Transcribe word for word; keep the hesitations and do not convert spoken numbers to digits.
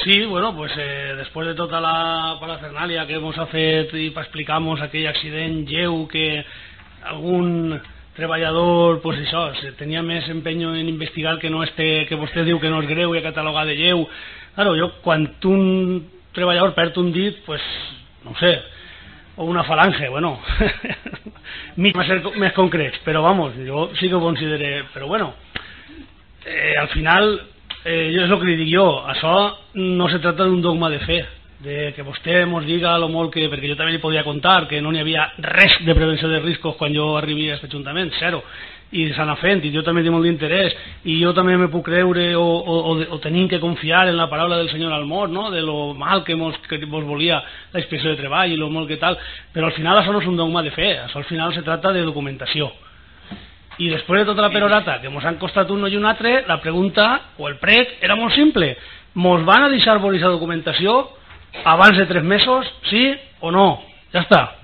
Sí, bueno, pues eh, después de tota la parafernalia que hemos fet i explicamos aquell accident lleu que algun treballador, pues això, tenia més empenyo en investigar que no este, que vostè diu que no és greu i a catalogar de lleu. Claro, jo, quan un treballador perd un dit, pues, no sé, o una falange, bueno, mig va ser més concrets, però vamos, jo sí que ho consideré, però bueno, eh, al final, eh, jo és el que li dic jo, això no se trata d'un dogma de fe, de que vostè mos diga lo molt que, perquè jo també li podia contar que no n'hi havia res de prevenció de riscos quan jo arribi a aquest ajuntament, zero, i s'anà fent, i jo també tinc molt d'interès, i jo també me puc creure o, o, o, o tenim que confiar en la paraula del senyor Almor, no? De lo mal que mos, que mos volia la inspecció de treball i lo molt que tal, però al final això no és un dogma de fe, això al final se trata de documentació. I després de tota la perorata que mos han costat un i un altre, la pregunta o el prec era molt simple, mos van a deixar voler la documentació abans de tres mesos, sí o no? Ja està.